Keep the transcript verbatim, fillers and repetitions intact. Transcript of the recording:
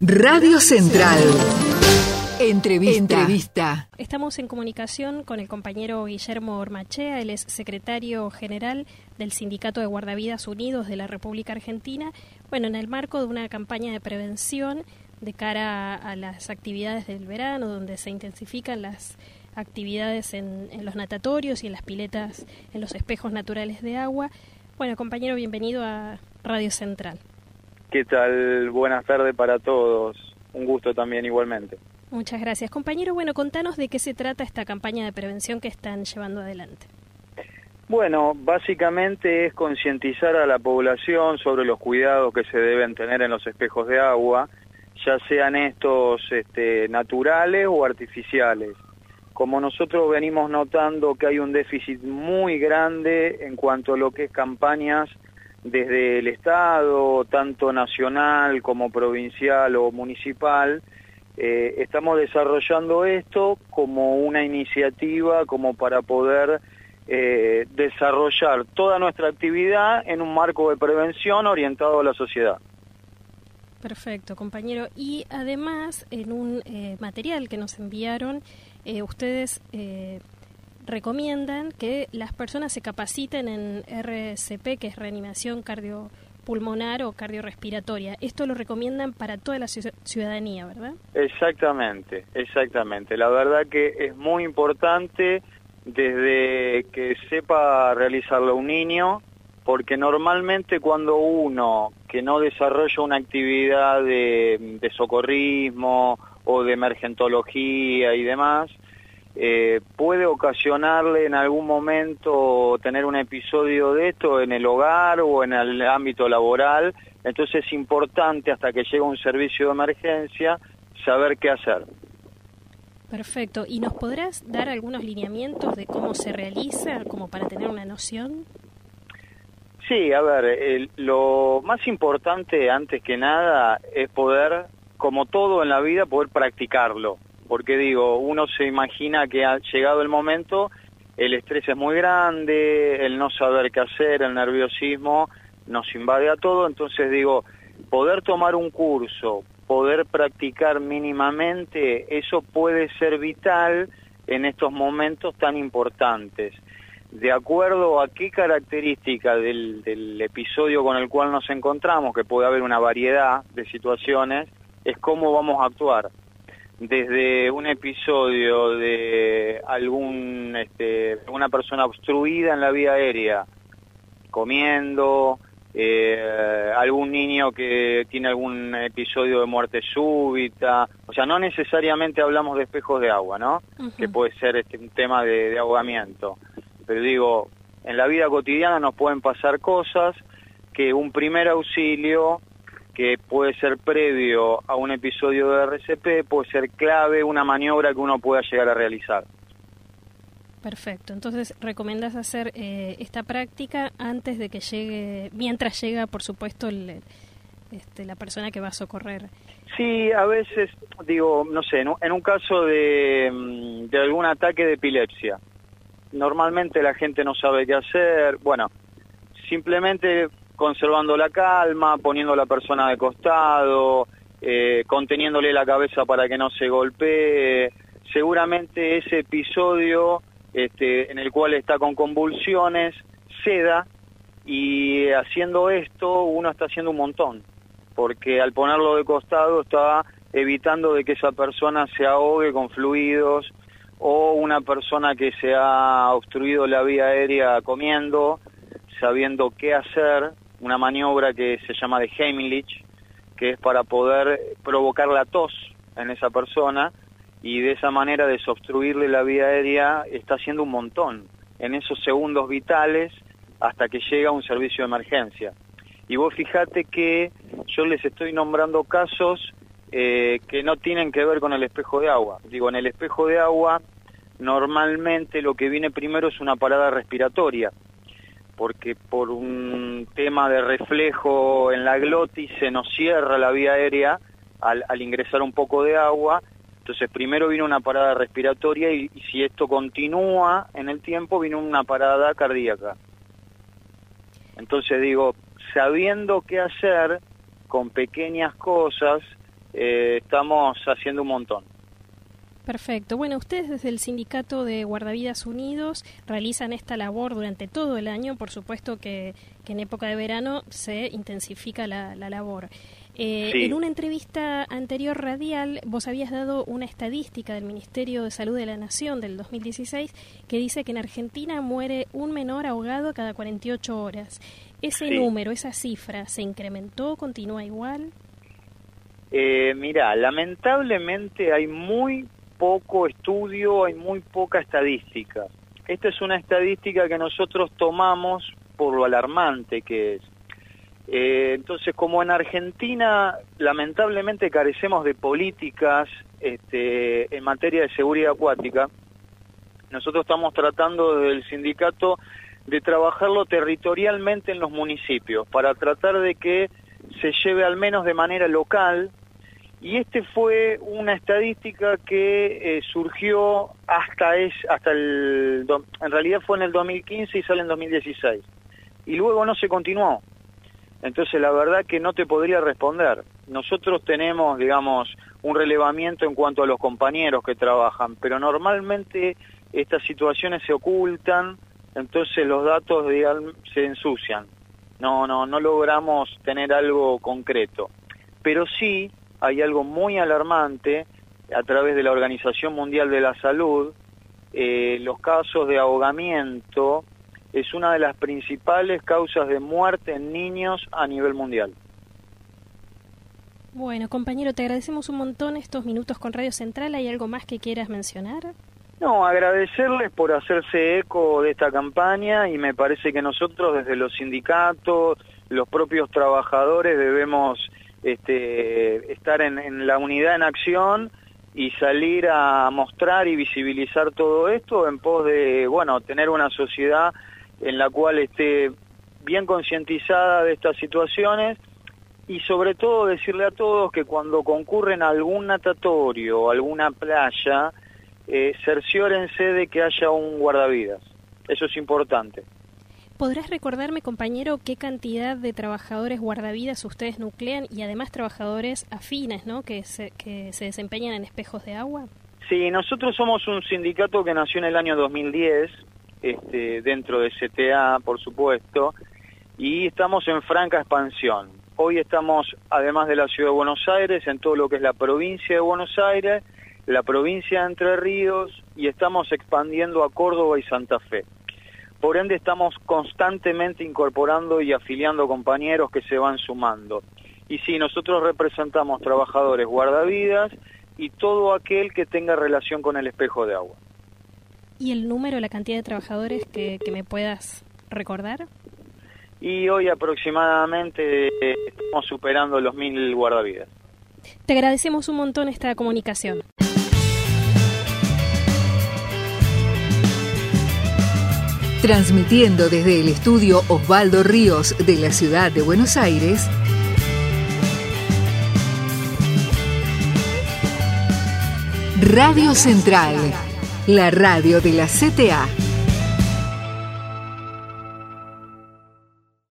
Radio Central. Entrevista. Entrevista. Estamos en comunicación con el compañero Guillermo Ormachea, él es secretario general del Sindicato de Guardavidas Unidos de la República Argentina, bueno, en el marco de una campaña de prevención de cara a las actividades del verano, donde se intensifican las actividades en, en los natatorios y en las piletas, en los espejos naturales de agua. Bueno, compañero, bienvenido a Radio Central. ¿Qué tal? Buenas tardes para todos. Un gusto también igualmente. Muchas gracias. Compañero, bueno, contanos de qué se trata esta campaña de prevención que están llevando adelante. Bueno, básicamente es concientizar a la población sobre los cuidados que se deben tener en los espejos de agua, ya sean estos este, naturales o artificiales. Como nosotros venimos notando que hay un déficit muy grande en cuanto a lo que es campañas desde el Estado, tanto nacional como provincial o municipal, eh, estamos desarrollando esto como una iniciativa como para poder eh, desarrollar toda nuestra actividad en un marco de prevención orientado a la sociedad. Perfecto, compañero. Y además, en un eh, material que nos enviaron, eh, ustedes eh, recomiendan que las personas se capaciten en R C P, que es reanimación cardiopulmonar o cardiorrespiratoria. Esto lo recomiendan para toda la ciudadanía, ¿verdad? Exactamente, exactamente. La verdad que es muy importante desde que sepa realizarlo un niño, porque normalmente cuando uno que no desarrolla una actividad de, de socorrismo o de emergentología y demás, eh, puede ocasionarle en algún momento tener un episodio de esto en el hogar o en el ámbito laboral. Entonces es importante, hasta que llegue un servicio de emergencia, saber qué hacer. Perfecto. ¿Y nos podrás dar algunos lineamientos de cómo se realiza, como para tener una noción? Sí, a ver, el, lo más importante antes que nada es poder, como todo en la vida, poder practicarlo. Porque digo, uno se imagina que ha llegado el momento, el estrés es muy grande, el no saber qué hacer, el nerviosismo nos invade a todo. Entonces digo, poder tomar un curso, poder practicar mínimamente, eso puede ser vital en estos momentos tan importantes. De acuerdo a qué característica del, del episodio con el cual nos encontramos, que puede haber una variedad de situaciones, es cómo vamos a actuar. Desde un episodio de algún este, una persona obstruida en la vía aérea, comiendo, eh, algún niño que tiene algún episodio de muerte súbita, o sea, no necesariamente hablamos de espejos de agua, ¿no? Uh-huh. Que puede ser este, un tema de, de ahogamiento. Pero digo, en la vida cotidiana nos pueden pasar cosas que un primer auxilio, que puede ser previo a un episodio de R C P, puede ser clave, una maniobra que uno pueda llegar a realizar. Perfecto. Entonces, ¿recomendás hacer eh, esta práctica antes de que llegue, mientras llega, por supuesto, el, este, la persona que va a socorrer? Sí, a veces, digo, no sé, en un, en un caso de, de algún ataque de epilepsia, normalmente la gente no sabe qué hacer, bueno, simplemente conservando la calma, poniendo a la persona de costado, eh, conteniéndole la cabeza para que no se golpee. Seguramente ese episodio este, en el cual está con convulsiones ceda, y haciendo esto uno está haciendo un montón, porque al ponerlo de costado está evitando de que esa persona se ahogue con fluidos, o una persona que se ha obstruido la vía aérea comiendo, sabiendo qué hacer, una maniobra que se llama de Heimlich, que es para poder provocar la tos en esa persona, y de esa manera desobstruirle la vía aérea, está haciendo un montón en esos segundos vitales hasta que llega un servicio de emergencia. Y vos fijate que yo les estoy nombrando casos eh, que no tienen que ver con el espejo de agua. Digo, en el espejo de agua normalmente lo que viene primero es una parada respiratoria, porque por un tema de reflejo en la glotis se nos cierra la vía aérea al, al ingresar un poco de agua. Entonces primero vino una parada respiratoria y, y si esto continúa en el tiempo, vino una parada cardíaca. Entonces digo, sabiendo qué hacer con pequeñas cosas, eh, estamos haciendo un montón. Perfecto. Bueno, ustedes desde el Sindicato de Guardavidas Unidos realizan esta labor durante todo el año. Por supuesto que, que en época de verano se intensifica la, la labor. Eh, sí. En una entrevista anterior radial, vos habías dado una estadística del Ministerio de Salud de la Nación del dos mil dieciséis que dice que en Argentina muere un menor ahogado cada cuarenta y ocho horas. ¿Ese sí. número, esa cifra, se incrementó, continúa igual? Eh, mira, lamentablemente hay muy poco estudio, hay muy poca estadística. Esta es una estadística que nosotros tomamos por lo alarmante que es. Eh, entonces, como en Argentina lamentablemente carecemos de políticas este, en materia de seguridad acuática, nosotros estamos tratando desde el sindicato de trabajarlo territorialmente en los municipios para tratar de que se lleve al menos de manera local. Y este fue una estadística que eh, surgió hasta es hasta el en realidad fue en el dos mil quince y sale en dos mil dieciséis y luego no se continuó. Entonces la verdad que no te podría responder. Nosotros tenemos, digamos, un relevamiento en cuanto a los compañeros que trabajan, pero normalmente estas situaciones se ocultan, entonces los datos, digamos, se ensucian. No, no, no logramos tener algo concreto. Pero sí hay algo muy alarmante a través de la Organización Mundial de la Salud. Eh, los casos de ahogamiento es una de las principales causas de muerte en niños a nivel mundial. Bueno, compañero, te agradecemos un montón estos minutos con Radio Central. ¿Hay algo más que quieras mencionar? No, agradecerles por hacerse eco de esta campaña, y me parece que nosotros desde los sindicatos, los propios trabajadores debemos este, estar en, en la unidad en acción y salir a mostrar y visibilizar todo esto en pos de, bueno, tener una sociedad en la cual esté bien concientizada de estas situaciones, y sobre todo decirle a todos que cuando concurren a algún natatorio o alguna playa, eh, cerciórense de que haya un guardavidas. Eso es importante. ¿Podrás recordarme, compañero, qué cantidad de trabajadores guardavidas ustedes nuclean y además trabajadores afines, ¿no?, que se, que se desempeñan en espejos de agua? Sí, nosotros somos un sindicato que nació en el año dos mil diez, este, dentro de C T A, por supuesto, y estamos en franca expansión. Hoy estamos, además de la Ciudad de Buenos Aires, en todo lo que es la provincia de Buenos Aires, la provincia de Entre Ríos, y estamos expandiendo a Córdoba y Santa Fe. Por ende, estamos constantemente incorporando y afiliando compañeros que se van sumando. Y sí, nosotros representamos trabajadores guardavidas y todo aquel que tenga relación con el espejo de agua. ¿Y el número, la cantidad de trabajadores que, que me puedas recordar? Y hoy aproximadamente eh, estamos superando los mil guardavidas. Te agradecemos un montón esta comunicación. Transmitiendo desde el estudio Osvaldo Ríos de la ciudad de Buenos Aires, Radio Central, la radio de la C T A.